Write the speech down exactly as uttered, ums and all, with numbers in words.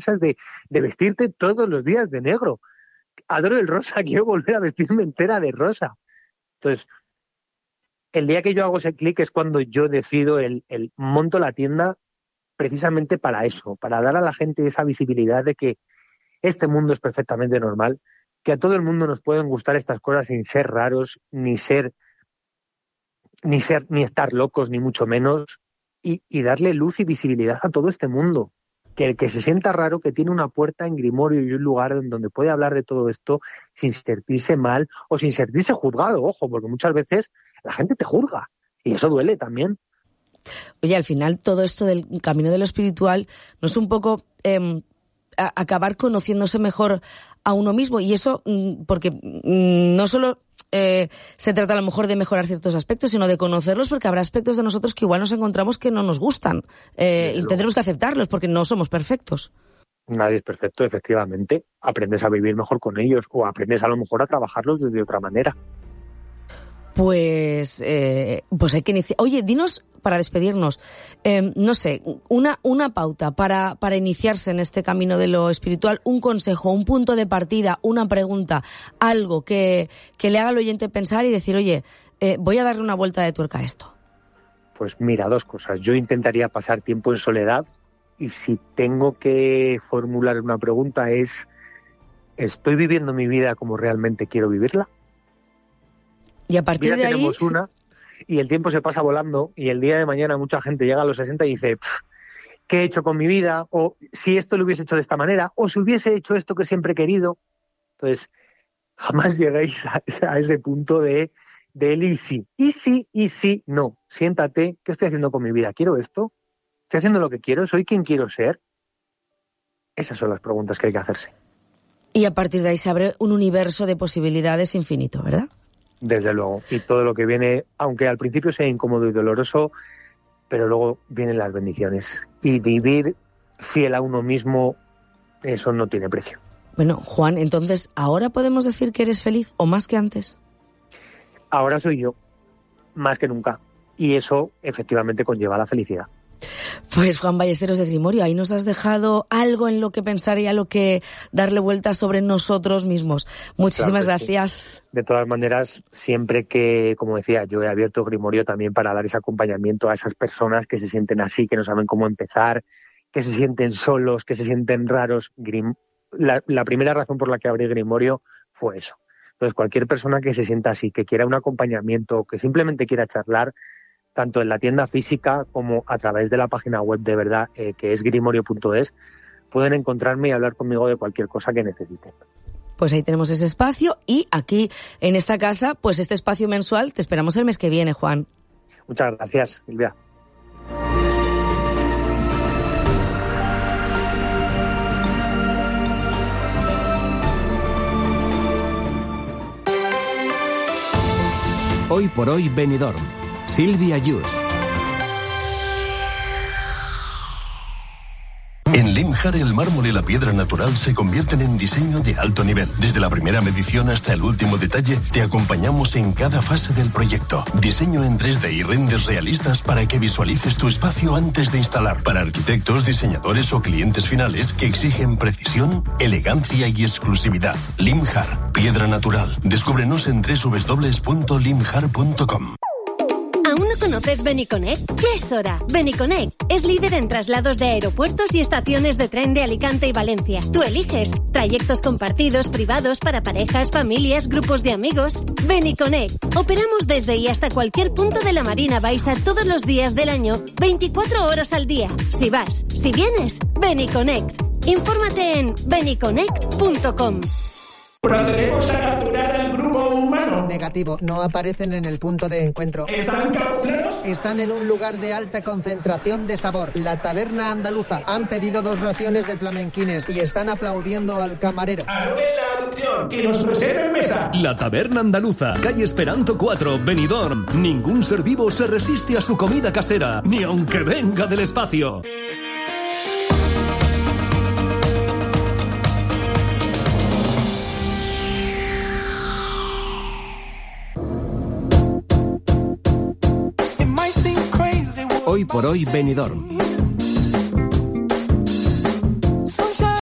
cosas de, de vestirte todos los días de negro. Adoro el rosa, quiero volver a vestirme entera de rosa. Entonces, el día que yo hago ese clic es cuando yo decido el, el monto la tienda precisamente para eso, para dar a la gente esa visibilidad de que este mundo es perfectamente normal, que a todo el mundo nos pueden gustar estas cosas sin ser raros, ni ser, ni ser, ni estar locos, ni mucho menos, y, y darle luz y visibilidad a todo este mundo. Que el que se sienta raro, que tiene una puerta en Grimorio y un lugar en donde puede hablar de todo esto sin sentirse mal o sin sentirse juzgado, ojo, porque muchas veces la gente te juzga y eso duele también. Oye, al final todo esto del camino de lo espiritual no es un poco eh, a, acabar conociéndose mejor a uno mismo, y eso mm, porque mm, no solo eh, se trata a lo mejor de mejorar ciertos aspectos, sino de conocerlos, porque habrá aspectos de nosotros que igual nos encontramos que no nos gustan eh, y tendremos que aceptarlos porque no somos perfectos. Nadie es perfecto, efectivamente. Aprendes a vivir mejor con ellos o aprendes a lo mejor a trabajarlos de otra manera. Pues, eh, pues hay que iniciar. Oye, dinos, para despedirnos, eh, no sé, una, una pauta para, para iniciarse en este camino de lo espiritual, un consejo, un punto de partida, una pregunta, algo que, que le haga al oyente pensar y decir, oye, eh, voy a darle una vuelta de tuerca a esto. Pues mira, dos cosas. Yo intentaría pasar tiempo en soledad y si tengo que formular una pregunta es, ¿estoy viviendo mi vida como realmente quiero vivirla? Y a partir de ahí tenemos una y el tiempo se pasa volando y el día de mañana mucha gente llega a los sesenta y dice, ¿qué he hecho con mi vida? O si esto lo hubiese hecho de esta manera, o si hubiese hecho esto que siempre he querido. Entonces, jamás lleguéis a, a ese punto de, de el y sí. Y sí, y sí, no. Siéntate, ¿qué estoy haciendo con mi vida? ¿Quiero esto? ¿Estoy haciendo lo que quiero? ¿Soy quien quiero ser? Esas son las preguntas que hay que hacerse. Y a partir de ahí se abre un universo de posibilidades infinito, ¿verdad? Desde luego, y todo lo que viene, aunque al principio sea incómodo y doloroso, pero luego vienen las bendiciones. Y vivir fiel a uno mismo, eso no tiene precio. Bueno, Juan, entonces, ¿ahora podemos decir que eres feliz o más que antes? Ahora soy yo, más que nunca, y eso efectivamente conlleva la felicidad. Pues Juan Ballesteros de Grimorio, ahí nos has dejado algo en lo que pensar y a lo que darle vueltas sobre nosotros mismos. Muchísimas claro gracias. Sí. De todas maneras, siempre que, como decía, yo he abierto Grimorio también para dar ese acompañamiento a esas personas que se sienten así, que no saben cómo empezar, que se sienten solos, que se sienten raros. Grim... La, la primera razón por la que abrí Grimorio fue eso. Entonces, cualquier persona que se sienta así, que quiera un acompañamiento, que simplemente quiera charlar, tanto en la tienda física como a través de la página web de verdad, eh, que es grimorio punto es, pueden encontrarme y hablar conmigo de cualquier cosa que necesiten. Pues ahí tenemos ese espacio y aquí en esta casa, pues este espacio mensual, te esperamos el mes que viene, Juan. Muchas gracias, Silvia. Hoy por hoy Benidorm. Silvia Yus. En Limjar, el mármol y la piedra natural se convierten en diseño de alto nivel. Desde la primera medición hasta el último detalle, te acompañamos en cada fase del proyecto. Diseño en tres D y renders realistas para que visualices tu espacio antes de instalar. Para arquitectos, diseñadores o clientes finales que exigen precisión, elegancia y exclusividad. Limjar, piedra natural. Descúbrenos en doble u doble u doble u punto limjar punto com. ¿Aún no conoces Beniconnect? Ya es hora. Beniconnect es líder en traslados de aeropuertos y estaciones de tren de Alicante y Valencia. Tú eliges trayectos compartidos, privados, para parejas, familias, grupos de amigos. Beniconnect. Operamos desde y hasta cualquier punto de la Marina Baixa todos los días del año, veinticuatro horas al día. Si vas, si vienes, Beniconnect. Infórmate en beniconnect punto com. ¿Procedemos a capturar al grupo humano? Negativo, no aparecen en el punto de encuentro. ¿Están camuflados? Están en un lugar de alta concentración de sabor, la Taberna Andaluza. Han pedido dos raciones de flamenquines y están aplaudiendo al camarero. Anule la adopción, que nos reserven mesa. La Taberna Andaluza, calle Esperanto cuatro, Benidorm. Ningún ser vivo se resiste a su comida casera, ni aunque venga del espacio. Hoy por hoy Benidorm.